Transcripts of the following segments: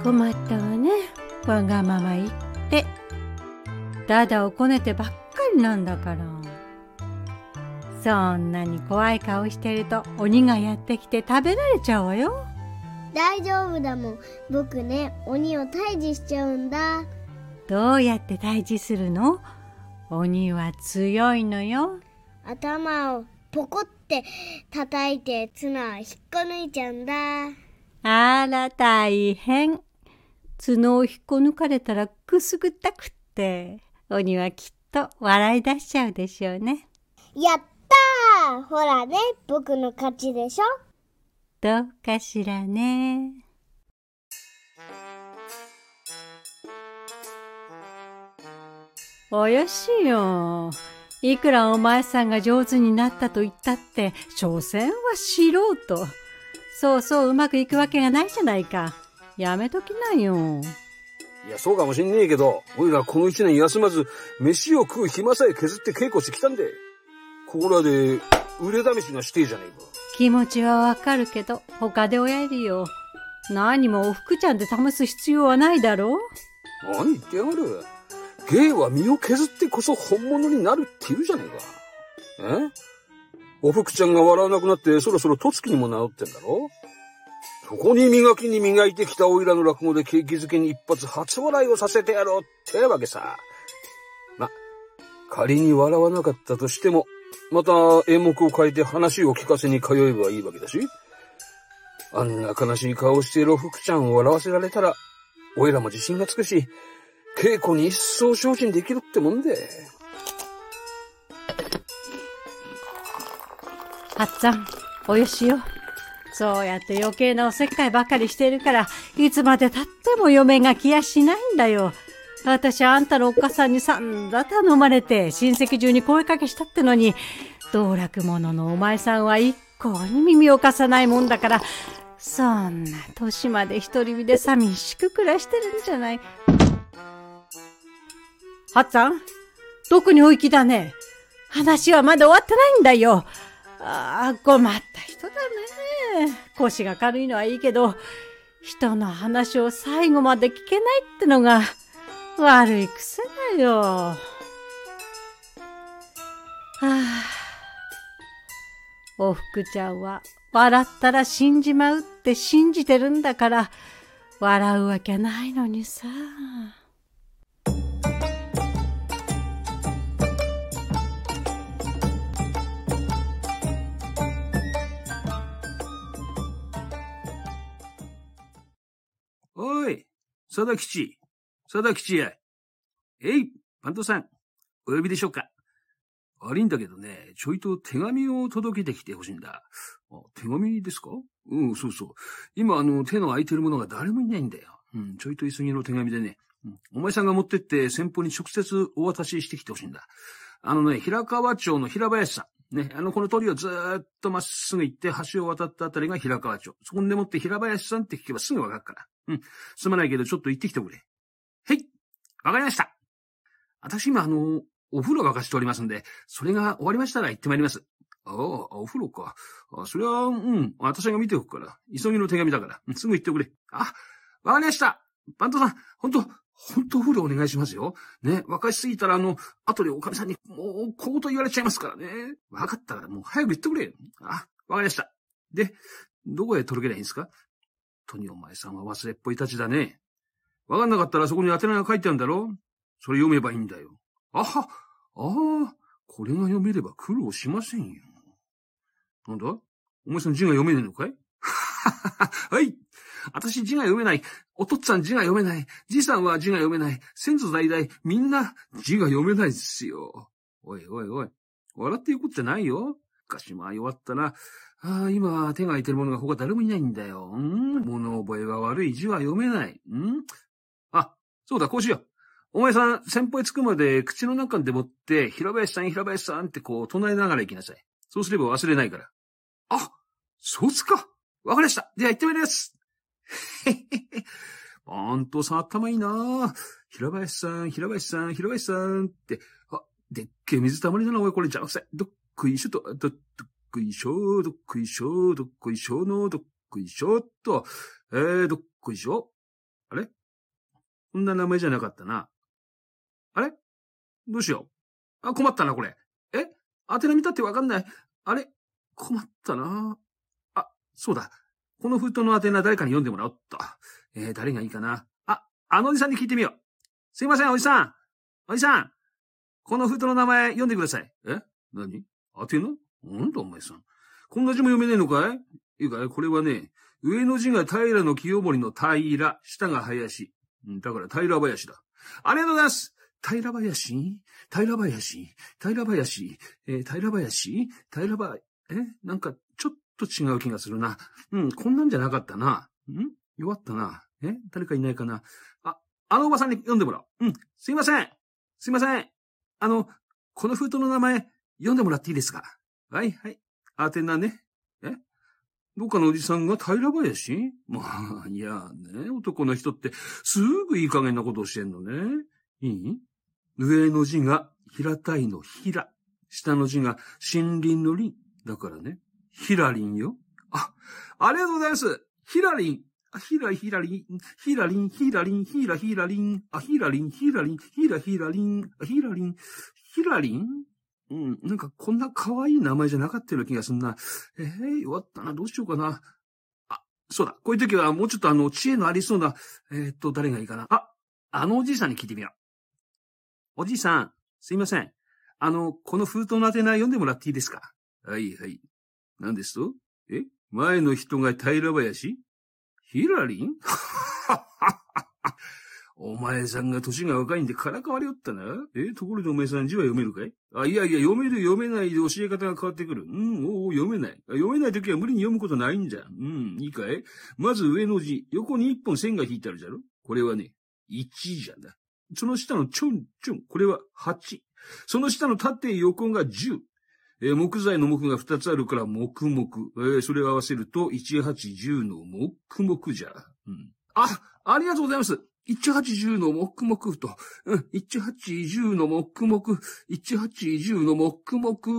困ったわね。わがまま言って。だだをこねてばっかりなんだから。そんなに怖い顔してると鬼がやってきて食べられちゃうわよ。 大丈夫だもん。僕ね、鬼を退治しちゃうんだ。 どうやって退治するの？鬼は強いのよ。 頭をポコって叩いて綱を引っこ抜いちゃうんだ。 あら大変。角を引っこ抜かれたらくすぐったくって、鬼はきっと笑い出しちゃうでしょうね。 やったー！ほらね、僕の勝ちでしょ。 どうかしらね。およしよ。いくらお前さんが上手になったと言ったって、所詮は素人。そうそううまくいくわけがないじゃないか。やめときなよ。 いや、そうかもしんねえけど、おいらこの一年休まず、飯を食う暇さえ削って稽古してきたんで、ここらで腕試しがしてえじゃねえか。 気持ちはわかるけど、他でおやりよ。何もおふくちゃんで試す必要はないだろう。 何言ってやがる。芸は身を削ってこそ本物になるって言うじゃねえか。おふくちゃんが笑わなくなってそろそろとつきにも治ってんだろ。そこに磨きに磨いてきたおいらの落語で景気づけに一発初笑いをさせてやろうってわけさ。ま、仮に笑わなかったとしても、また演目を変えて話を聞かせに通えばいいわけだし、あんな悲しい顔をしているおふくちゃんを笑わせられたら、おいらも自信がつくし、稽古に一層精進できるってもんで。 はっつぁん、およしよ。そうやって余計なおせっかいばかりしてるから、いつまで経っても嫁が来やしないんだよ。私あんたのおっかさんに散々頼まれて、親戚中に声かけしたってのに、道楽者のお前さんは一向に耳を貸さないもんだから、そんな年まで独り身で寂しく暮らしてるんじゃない。はっつぁん、どこにお行きだね。話はまだ終わってないんだよ。ああ、困った人だね。腰が軽いのはいいけど、人の話を最後まで聞けないってのが悪い癖だよ。はあ、おふくちゃんは笑ったら死んじまうって信じてるんだから、笑うわけないのにさ。 おい、貞吉や。パントさん、お呼びでしょうか。悪いんだけどね、ちょいと手紙を届けてきてほしいんだ。手紙ですか？そうそう。今手の空いてる者が誰もいないんだよ。ちょいと急ぎの手紙でね、お前さんが持ってって先方に直接お渡ししてきてほしいんだ。平川町の平林さん。ね、この通りをずーっとまっすぐ行って橋を渡ったあたりが平川町。そこでもって平林さんって聞けばすぐわかるから。すまないけどちょっと行ってきてくれ。へい、わかりました。私今お風呂沸かしておりますんで、それが終わりましたら行ってまいります。お風呂か。それは、私が見ておくから。急ぎの手紙だから。すぐ行ってくれ。わかりました。パントさん、ほんとお風呂お願いしますよ。ね、沸かしすぎたら後でおかみさんにもう小言言われちゃいますからね。わかったからもう早く言ってくれ。わかりました。で、どこへ届けりゃいいんですか？とにお前さんは忘れっぽいたちだね。わかんなかったらそこに宛名が書いてあるんだろ？それ読めばいいんだよ。これが読めれば苦労しませんよ。なんだ？お前さん字が読めねえのかい？はい。私字が読めない。お父っつぁん字が読めない。じいさんは字が読めない。先祖代々みんな字が読めないですよ。おい。笑っていうことってないよ。昔も弱ったな。今手が空いてる者が他誰もいないんだよ。物覚えが悪い。字は読めない。そうだ、こうしよう。お前さん、先方へ着くまで口の中でもって、平林さんってこう唱えながら行きなさい。そうすれば忘れないから。そうっすか。わかりました。では行ってまいります。ほんとさ、頭いいな。平林さんって、でっけえ水たまりだな、おい、これ邪魔くさい。どっこいしょと、どっこいしょ、どっこいしょ、どっこいしょの、どっこいしょっと、どっこいしょ。あれこんな名前じゃなかったな。あれどうしよう。困ったな、これ。宛名見たってわかんない。あれ困ったな。そうだ。この封筒の宛名誰かに読んでもらおうっと。誰がいいかな。あのおじさんに聞いてみよう。すいません、おじさん。おじさん。この封筒の名前読んでください。何宛名なんだお前さん。こんな字も読めねえのかい？いいかいこれはね、上の字が平清盛の平、下が林。だから平林だ。ありがとうございます。平林なんかちょっと違う気がするな。こんなんじゃなかったな。弱ったな。誰かいないかな。あのおばさんに読んでもらおう。すいません。この封筒の名前読んでもらっていいですか？はい。宛名ね。どっかのおじさんが平林？いやね、男の人ってすぐいい加減なことをしてんのね。いい？上の字が平たいの平。下の字が森林の林。だからね、ひらりんよ。ありがとうございます。ひらりん。ひらりん。なんかこんな可愛い名前じゃなかったような気がすんな。弱ったな。どうしようかな。そうだ。こういう時はもうちょっと知恵のありそうな、誰がいいかな。あのおじいさんに聞いてみよう。おじいさん、すいません。この封筒の宛名読んでもらっていいですか？はい。何ですと？前の人が平林？ヒラリン？お前さんが年が若いんでからかわれよったな。ところでお前さん字は読めるかい？いや、読める読めないで教え方が変わってくる。読めない。読めないときは無理に読むことないんじゃ。いいかい？まず上の字、横に一本線が引いてあるじゃろ？これはね、1じゃな。その下のちょん、これは8。その下の縦横が10。木材の木が2つあるから木々。それを合わせると1、8、10の木々じゃ。ありがとうございます。1、8、10の木々と。1、8、10の木々。1、8、10の木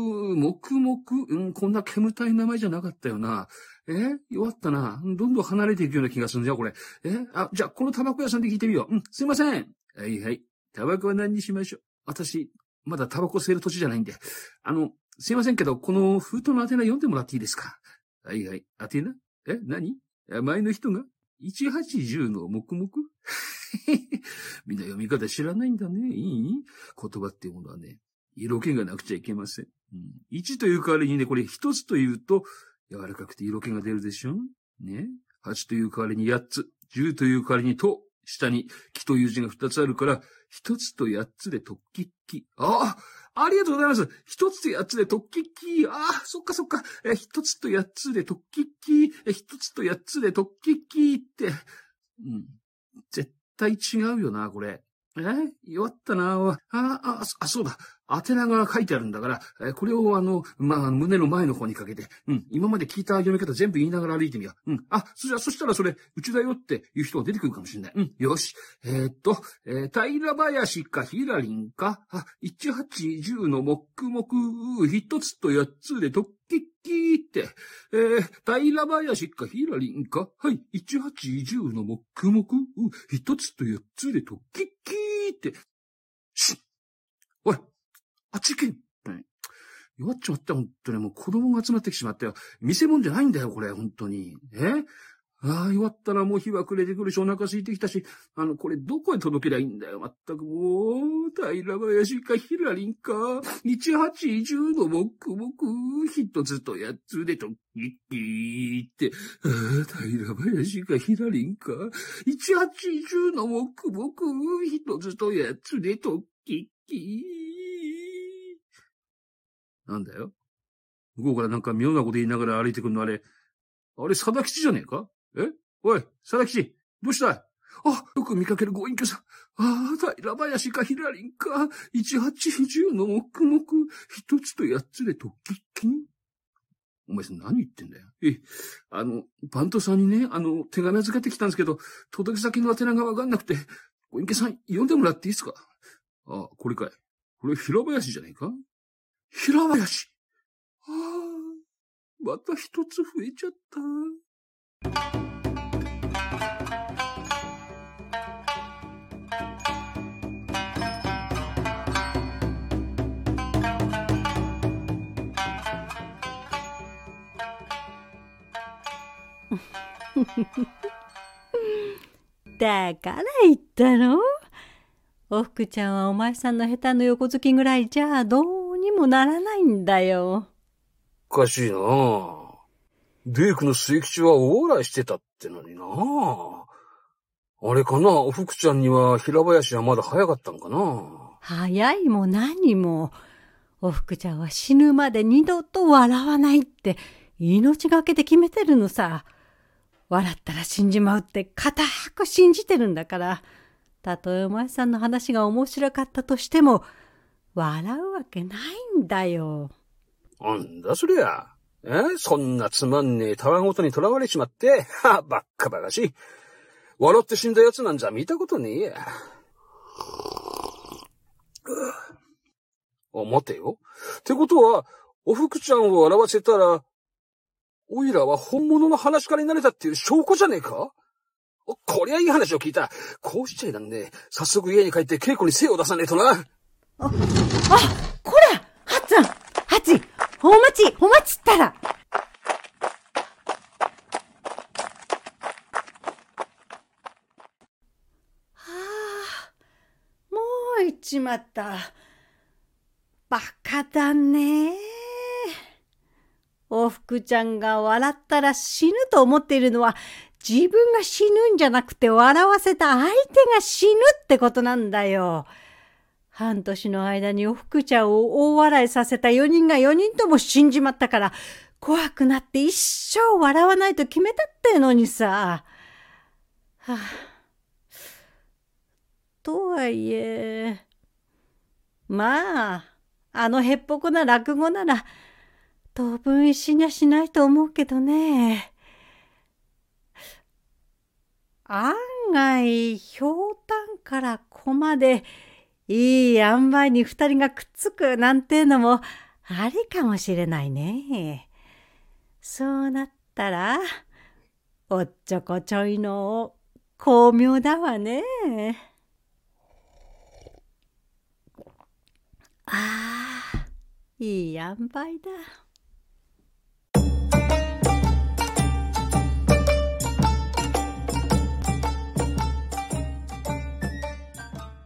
々。こんな煙たい名前じゃなかったよな。弱ったな。どんどん離れていくような気がするんじゃ、これ。じゃあ、このタバコ屋さんで聞いてみよう。すいません。はい。タバコは何にしましょう。私、まだタバコ吸える土地じゃないんで。すいませんけど、この封筒の宛名読んでもらっていいですか？はい。宛名？何？前の人が ?1810 の木々？みんな読み方知らないんだね。いい？言葉っていうものはね、色気がなくちゃいけません。1という代わりにね、これ1つというと、柔らかくて色気が出るでしょ？ね。8という代わりに8つ。10という代わりにと、下に木という字が2つあるから、1つと8つで突起き。ありがとうございます。1つと8つで突起き。そっか。1つと8つで突起き。1つと8つで突起きって。絶対違うよな、これ。弱ったな。そうだ。宛名が書いてあるんだから、これを胸の前の方にかけて、今まで聞いた読み方全部言いながら歩いてみよう。そしたらそれ、うちだよっていう人が出てくるかもしれない。よし。平林かひらりんか、1、8、10の木々、1つと8つで突起きって、平林かひらりんか、はい、1、8、10の木々、1つと8つで突起きって、おい、あっち行け。弱っちまった、本当に。もう子供が集まってきてしまったよ。見せ物じゃないんだよ、これ、本当に。弱ったらもう日は暮れてくるし、お腹空いてきたし、これどこへ届けりゃいいんだよ、まったくもう。平林かひらりんか、1、8、10の木々、1つと8つで突起きって、平林かひらりんか、1、8、10の木々、1つと8つで突起き。なんだよ。向こうからなんか妙なこと言いながら歩いてくるのあれ佐田吉じゃねえか？おい、佐田吉、どうした？よく見かけるご隠居さん。平林かひらりんか、1、8、10の木々、1つと8つで突起き。お前さん何言ってんだよ。バントさんにね、手紙預けてきたんですけど、届け先の宛名がわかんなくて、ご隠居さん読んでもらっていいですか？これかい。これ平林じゃねえか？平林。また一つ増えちゃった。 だから言ったの。おふくちゃんはお前さんの下手の横好きぐらいじゃどうにもならないんだよ。 おかしいなあ。デイクの末吉は大笑いしてたってのになあ。あれかな、おふくちゃんには平林はまだ早かったんかな。 早いも何も。おふくちゃんは死ぬまで二度と笑わないって命がけで決めてるのさ。笑ったら死んじまうって固く信じてるんだから。たとえお前さんの話が面白かったとしても笑うわけないんだよ。 なんだそりゃ。そんなつまんねえたわごとにとらわれちまって、ばっかばかし。笑って死んだやつなんざ見たことねえや。待てよ。ってことは、おふくちゃんを笑わせたら、おいらは本物の話し家になれたっていう証拠じゃねえか？こりゃいい話を聞いた。こうしちゃいらんね。早速家に帰って稽古に精を出さねえとな。 こらハッツンハッチお待ちったら。もう行っちまった。バカだね。おふくちゃんが笑ったら死ぬと思っているのは自分が死ぬんじゃなくて笑わせた相手が死ぬってことなんだよ。半年の間におふくちゃんを大笑いさせた4人が4人とも死んじまったから怖くなって一生笑わないと決めたってのにさ。とはいえ、まあ、あのへっぽこな落語なら当分死にゃしないと思うけどね。案外、ひょうたんからこまでいい塩梅に二人がくっつくなんてのもありかもしれないね。そうなったら、おっちょこちょいの巧妙だわね。いい塩梅だ。